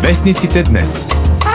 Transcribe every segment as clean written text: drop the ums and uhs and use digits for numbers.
Вестниците днес.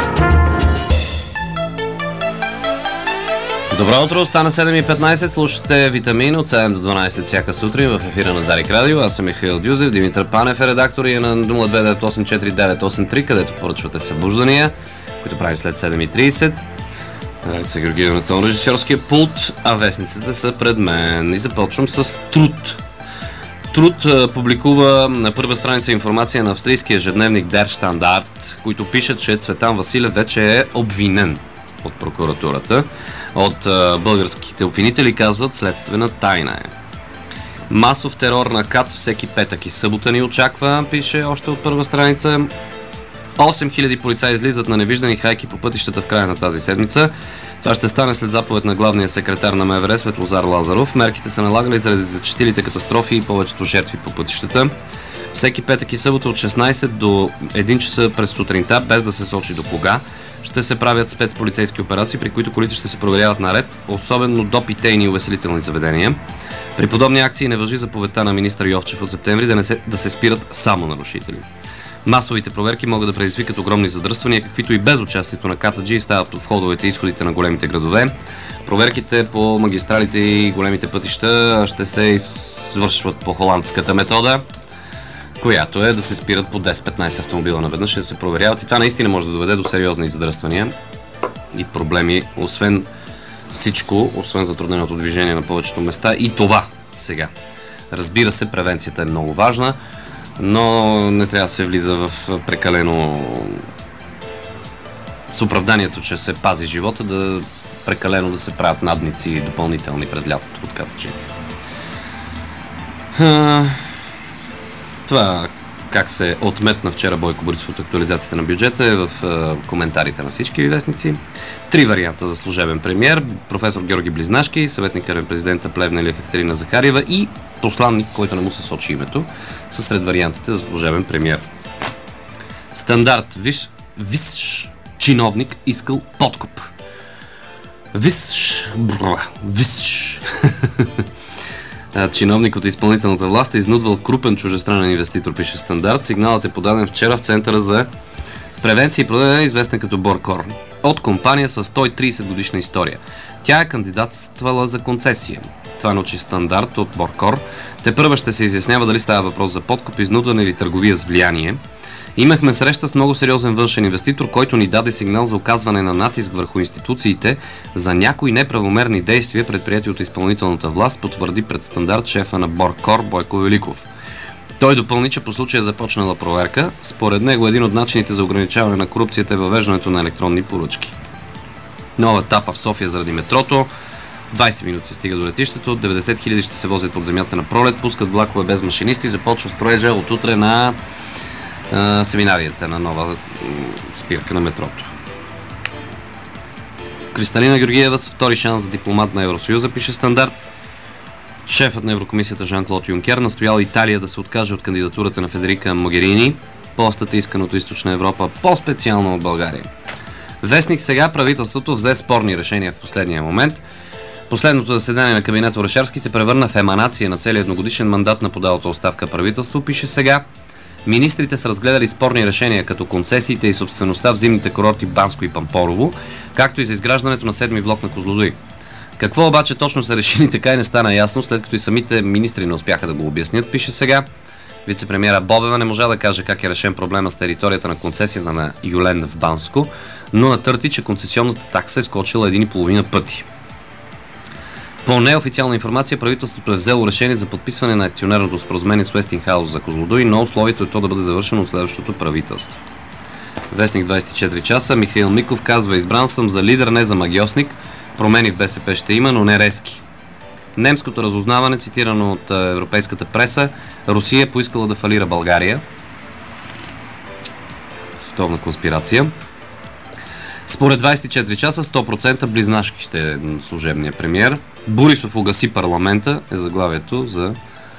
Добро утро, стана 7:15, слушате Витамин от 7 до 12 всяка сутрин в ефира на Дарик Радио. Аз съм Михаил Дюзев, Димитър Панев е редактор и е на 02984-983, където поръчвате събуждания, които правим след 7:30. Ралица Георгиева на тон режисьорския пулт, а вестниците са пред мен. И започвам с Труд. Труд публикува на първа страница информация на австрийския ежедневник Der Standard, които пишат, че Цветан Василев вече е обвинен от прокуратурата. От българските обвинители казват, следствена тайна е. Масов терор на КАТ всеки петък и събота ни очаква, пише още от първа страница. 8000 полицаи излизат на невиждани хайки по пътищата в края на тази седмица. Това ще стане след заповед на главния секретар на МВР Светлозар Лазаров. Мерките са налагали заради зачестилите катастрофи и повечето жертви по пътищата. Всеки петък и събота от 16 до 1 часа през сутринта, без да се сочи до кога, ще се правят спецполицейски операции, при които колите ще се проверяват наред, особено до питейни и увеселителни заведения. При подобни акции не важи заповедта на министър Йовчев от септември да се спират само нарушители. Масовите проверки могат да предизвикат огромни задръствания, каквито и без участието на КТГ стават от входовете и изходите на големите градове. Проверките по магистралите и големите пътища ще се извършват по холандската метода, която е да се спират по 10-15 автомобила наведнъж и да се проверяват. И това наистина може да доведе до сериозни задръствания и проблеми, освен всичко, освен затрудненото движение на повечето места. И това сега. Разбира се, превенцията е много важна, но не трябва да се влиза в прекалено с оправданието, че се пази живота, да прекалено да се правят надници допълнителни през лятото от катъчите. Това как се отметна вчера Бойко Борисов от актуализацията на бюджета е в коментарите на всички вестници. 3 варианта за служебен премиер. Професор Георги Близнашки, съветник на президента Плевнелиев Екатерина Захариева и посланник, който не му се сочи името, са сред вариантите за служебен премиер. Стандарт. Висш чиновник искал подкуп. Висш. Чиновник от изпълнителната власт е изнудвал крупен чужестранен инвеститор, пише Стандарт. Сигналът е подаден вчера в Центъра за превенция и продаване, известен като Боркор, от компания с 130 годишна история. Тя е кандидатствала за концесия. Това научи Стандарт от Боркор. Тепърва ще се изяснява дали става въпрос за подкуп, изнудване или търговия с влияние. Имахме среща с много сериозен външен инвеститор, който ни даде сигнал за оказване на натиск върху институциите за някои неправомерни действия, предприети от изпълнителната власт, потвърди пред Стандарт шефа на Боркор Бойко Великов. Той допълни, че по случая е започнала проверка. Според него един от начините за ограничаване на корупцията е въвеждането на електронни поръчки. Нова етапа в София заради метрото. 20 минути се стига до летището, 90 000 ще се возят от земята на пролет, пускат влакове без машинисти, започва строежа от утре на семинарията на нова спирка на метрото. Кристалина Георгиева с втори шанс за дипломат на Евросъюза, пише Стандарт. Шефът на Еврокомисията Жан-Клод Юнкер настоял Италия да се откаже от кандидатурата на Федерика Могерини. Постът е искан от Източна Европа, по-специално от България. Вестник сега, правителството взе спорни решения в последния момент. Последното заседание на кабинета Орешарски се превърна в еманация на целия едногодишен мандат на подалата оставка правителство, пише сега. Министрите са разгледали спорни решения като концесиите и собствеността в зимните курорти Банско и Пампорово, както и за изграждането на 7-ми блок на Козлодуй. Какво обаче точно са решили, така и не стана ясно, след като и самите министри не успяха да го обяснят, пише сега. Вицепремиера Бобева не можа да каже как е решен проблема с територията на концесията на Юлен в Банско, но натърти, че концесионната такса е скочила 1,5 пъти. По неофициална информация, правителството е взело решение за подписване на акционерното споразумение с Уестингхаус за Козлодуй, но условието е то да бъде завършено от следващото правителство. Вестник 24 часа. Михаил Миков казва: избран съм за лидер, не за магиосник. Промени в БСП ще има, но не резки. Немското разузнаване, цитирано от европейската преса: Русия е поискала да фалира България. Световна конспирация. Според 24 часа 100% Близнашки ще е служебния премиер. Борисов угаси парламента е заглавието за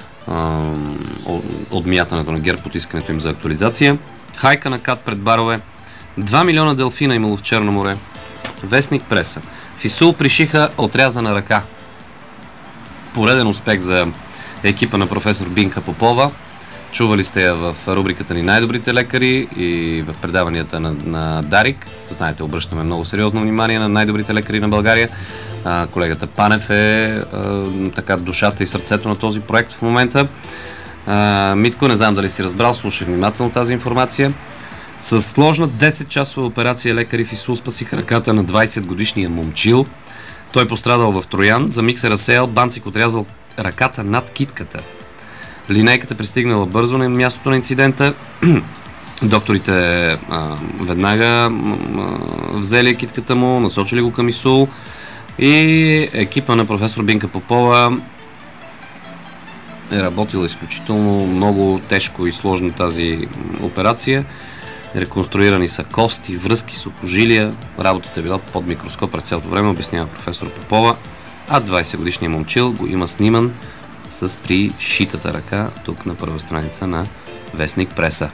отмятането на ГЕРБ от искането им за актуализация. Хайка на КАТ пред барове. 2 милиона делфина имало в Черно море. Вестник преса. В Исул пришиха отрязана ръка. Пореден успех за екипа на професор Бинка Попова. Чували сте я в рубриката ни "Най-добрите лекари" и в предаванията на Дарик. Знаете, обръщаме много сериозно внимание на най-добрите лекари на България. Колегата Панев е така душата и сърцето на този проект в момента. Митко, не знам дали си разбрал, слушай внимателно тази информация. С сложна 10-часова операция лекари в ИСУЛ спасиха ръката на 20-годишния момчил. Той пострадал в Троян, за миг се разсеял, банцик отрязал ръката над китката. Линейката пристигнала бързо на мястото на инцидента. Докторите веднага взели китката му, насочили го към ИСУЛ и екипа на професор Бинка Попова е работила изключително много тежко и сложно тази операция. Реконструирани са кости, връзки, сухожилия. Работата е била под микроскоп през цялото време, обяснява професор Попова. А 20-годишният момчил го има сниман с пришитата ръка тук на първа страница на вестник Преса.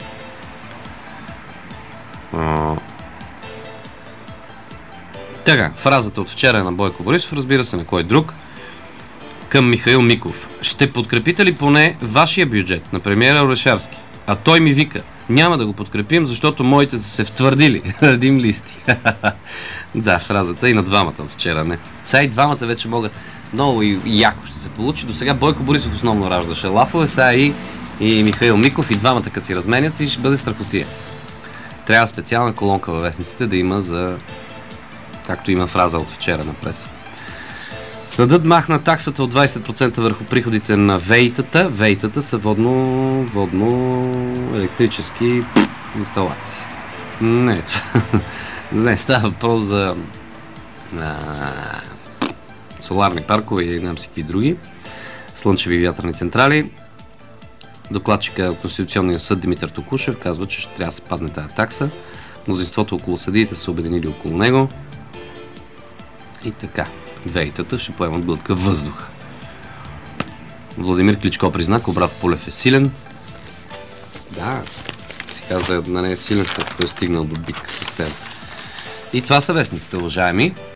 Така, фразата от вчера е на Бойко Борисов, разбира се, на кой друг, към Михаил Миков. Ще подкрепите ли поне вашия бюджет на премиера Орешарски? А той ми вика: няма да го подкрепим, защото моите са се втвърдили. Радим Листи. Да, фразата и на двамата от вчера, не. Сега и двамата вече могат. Много и яко ще се получи. До сега Бойко Борисов основно раждаше лафове, сега и Михаил Миков, и двамата като си разменят, и ще бъде страхотия. Трябва специална колонка във вестниците да има за... както има фраза от вчера на Преса. Съдът махна таксата от 20% върху приходите на ВЕИ-тата. ВЕИ-тата са водно-електрически инсталации. Не, това... Не, става въпрос за соларни паркове и не всеки други. Слънчеви вятърни централи. Докладчика от Конституционния съд Димитър Токушев казва, че ще трябва да се падне тази такса. Мнозинството около съдиите са обединили около него. И така, ВЕИ-тата ще поемат глътка въздух. Владимир Кличко призна, Кобрат Полев е силен. Да, си казва, да не е силен, след като е стигнал до битка с теб. И това са вестниците, уважаеми.